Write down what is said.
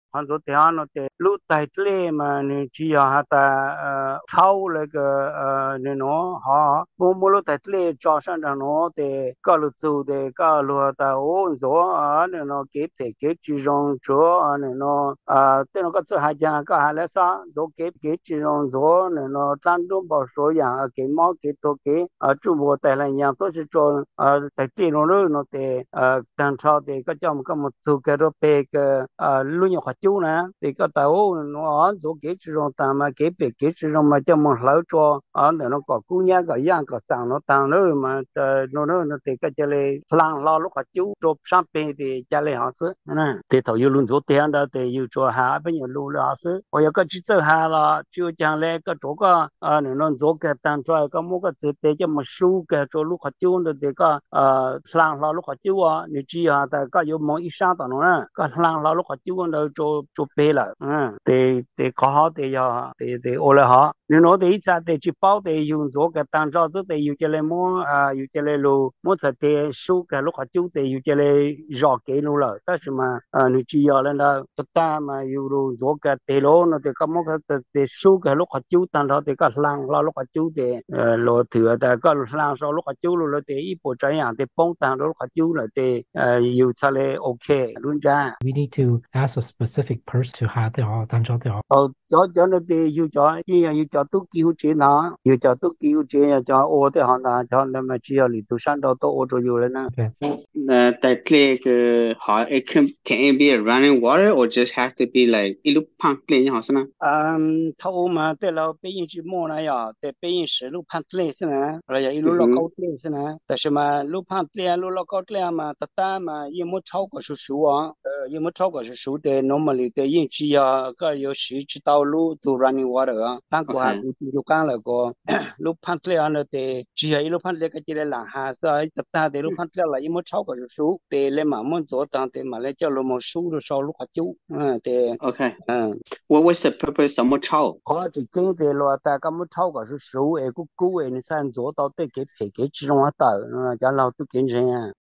han zo te ano te lu tai tle mà ni chi ha ta thau le cái ni nó ha mo lu tai tle cho san da nó te ka lu zu de ka lu ta o zo ni nó cái chi rong cho ni nó te nó ka zu ha ja ka ha le sa zo cái chi rong zo ni nó tan dong bao số yang cái mo cái to cái chu bo tai la yang to chi cho tai tle nó te tan sau thì có trong có một số cái đó về cái lưu nhập hạt chú nè thì có tàu nó ở chỗ cái chỉ trong tạm mà cái chỉ trong mà cho một lỡ cho ở để nó có cú nhá cái giang cái tàng nó tàng nữa mà nó thì cái chơi lấy lang lo lúc hạt chú cho sang bên thì chơi lấy hạt sứ nè thì tàu yêu luôn chỗ tiền đó thì yêu cho hà bây giờ lưu là hạt sứ rồi cái chỉ cho hà là chưa chẳng lẽ cái chỗ cái nó chỗ cái tàng cho cái mua cái thì cho một số cái chỗ lúc hạt chú đó thì cái lang lo lúc hạt chú你知啊，但係有冇醫生到呢？個人老碌個招嗰度做病啦，地考好地呀，地我嚟下，你攞地一隻地去包地用咗嘅，當咗之地要叫你摸要叫你路摸隻地數嘅碌個招地要叫你繞幾路啦，但是嘛你知啊，那不但嘛要路咗嘅地路，那地咁麼個地數嘅碌個招，當咗地個人老碌個招地攞條，但係個人老碌個招路地一步這樣地幫當咗碌個招嚟地要出嚟 OK luôn ra. We need to ask a specific person to have the tán cho the Cho nó đi yêu cho tôi kêu chuyện nó yêu cho tôi kêu chuyện cho ô thế họ là cho nên mà chỉ là lì tu san đó tôi ô tô yêu lên okay. That like how can it be a running water or just have to be like ilu pang clean hả sao? thâu mà thế là bây giờ chỉ mua này à thế bây giờ sử lúc phan tle thế này rồi giờ lúc câu tle thế nàyแต่是嘛lúc phan tle lúc câu tle mà ta mà yêu muốn超过是数啊yêu muốn超过是数的 normally 的运气啊个有时知道路都 running water 啊但过下就讲了个lúc phan tle nó thì chỉ là lúc phan tle cái chỉ là làm hạ sa ta de lúc phan tle là yêu muốn超过是数的เลยmà muốn做当的嘛来叫lúc muốn số rồi sau lúc hạt chú thì okay what was the purpose of more chow 我就记得了，大家没超过是10个古古的，你才做到对给配给其中啊到，叫老都跟人啊。